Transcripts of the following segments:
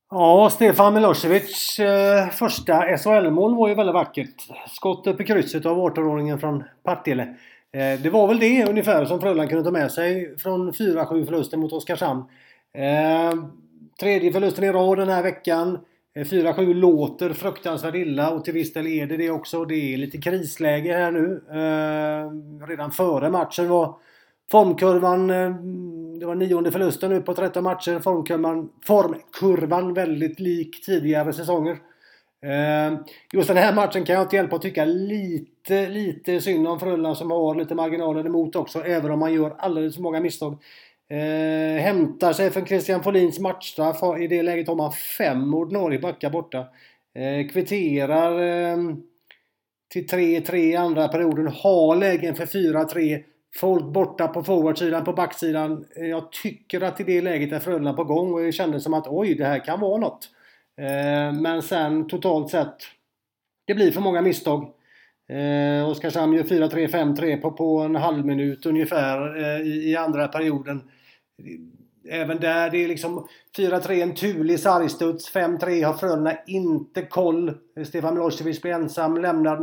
Ja, Stefan Milosevic första SHL-mål var ju väldigt vackert. Skott upp i krysset av 18-åringen från Partille. Det var väl det ungefär som Frölunda kunde ta med sig från 4-7 förlusten mot Oskarshamn. Tredje förlusten i rad den här veckan. 4-7 låter fruktansvärt illa och till viss del är det också. Det är lite krisläge här nu. Redan före matchen var formkurvan, det var 9:e förlusten nu på 13 matcher. Formkurvan väldigt lik tidigare säsonger. Just den här matchen kan jag inte hjälpa att tycka lite synd om Frölunda som har lite marginaler emot också. Även om man gör alldeles för många misstag. Hämtar sig från Christian Folins matchstraff. I det läget har man 5 ordinarie backar borta. Kvitterar till 3-3 i andra perioden. Har lägen för 4-3. Folk borta på forwardsidan, på backsidan. Jag tycker att i det läget är Frölunda på gång. Och jag kände som att oj, det här kan vara något. Men sen totalt sett, det blir för många misstag. Oskarshamn gör 4-3, 5-3 på en halv minut ungefär i andra perioden. Även där det är liksom 4-3 en turlig sargstuds. 5-3 har Frölunda inte koll. Stefan Milosevic blir ensam lämnad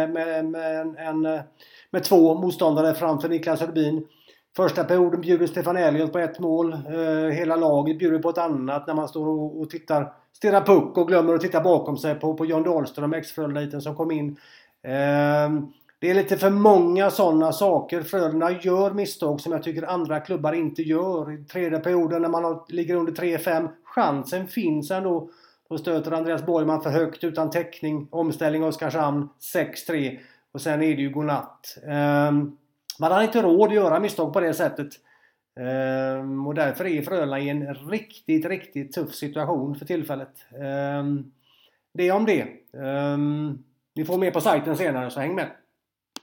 med 2 motståndare framför Niklas Rubin. Första perioden bjuder Stefan Elliot på 1 mål. Hela laget bjuder på ett annat när man står och stirrar puck och glömmer att titta bakom sig på John Dahlström, ex-Frölunda som kom in. Det är lite för många sådana saker. Frölunda gör misstag som jag tycker andra klubbar inte gör. I tredje perioden när man ligger under 3-5. Chansen finns ändå. Då stöter Andreas Borgman för högt utan täckning. Omställning av Oskarshamn 6-3. Och sen är det ju godnatt. Man har inte råd att göra misstag på det sättet. Och därför är Frölunda i en riktigt tuff situation för tillfället. Det om det. Vi får mer på sajten senare, så häng med.